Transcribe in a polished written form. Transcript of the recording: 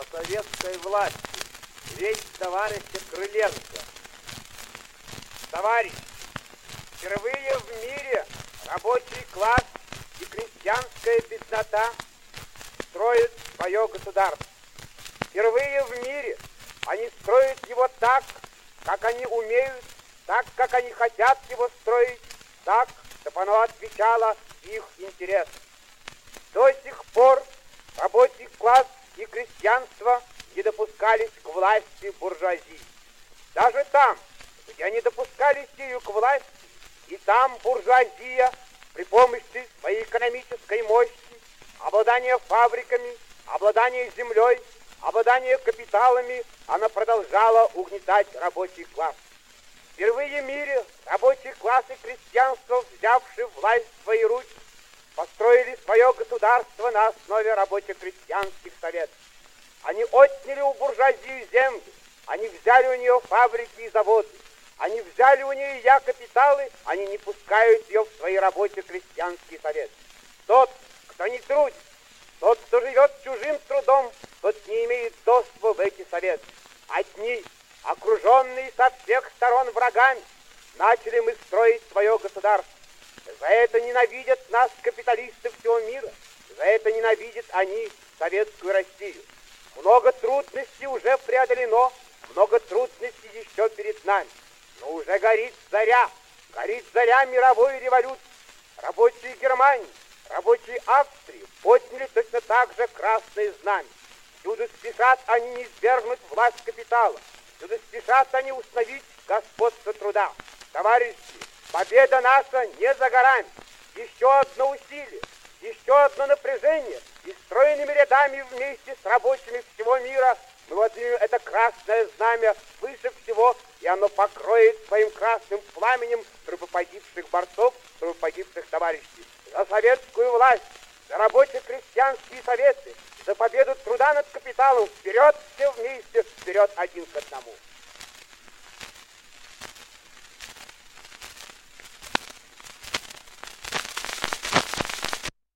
советской власти, речь товарища Крыленко. Товарищ, впервые в мире рабочий класс и крестьянская беднота строят свое государство. Впервые в мире они строят его так, как они умеют, так, как они хотят его строить, так, чтобы оно отвечало их интересам. До сих пор рабочий класс и крестьянство не допускались к власти буржуазии. Даже там, где они допускались ею к власти, и там буржуазия при помощи своей экономической мощи, обладания фабриками, обладания землей, обладания капиталами, она продолжала угнетать рабочий класс. Впервые в мире рабочий класс и крестьянство, взявши власть в свои руки, построили свое государство на основе рабоче-крестьянских советов. Они отняли у буржуазии землю, они взяли у нее фабрики и заводы, они взяли у нее ее капиталы, они не пускают ее в свои рабоче-крестьянские советы. Тот, кто не трудит, тот, кто живет чужим трудом, тот не имеет доступа в эти советы. Одни, окруженные со всех сторон врагами, начали мы строить свое государство. За это ненавидят нас капиталисты всего мира, за это ненавидят они советскую Россию. Много трудностей уже преодолено, много трудностей еще перед нами. Но уже горит заря мировой революции. Рабочие Германии, рабочие Австрии подняли точно так же красные знамя. Всюду спешат они не свергнуть власть капитала, всюду спешат они установить господство труда. Товарищи, победа наша не за горами. Еще одно усилие, еще одно напряжение, и стройными рядами вместе с рабочими всего мира мы возьмем это красное знамя выше всего, и оно покроет своим красным пламенем трупы погибших борцов, трупы погибших товарищей. За советскую власть, за рабоче-крестьянские советы, за победу труда над капиталом. Вперед все вместе, вперед один к одному.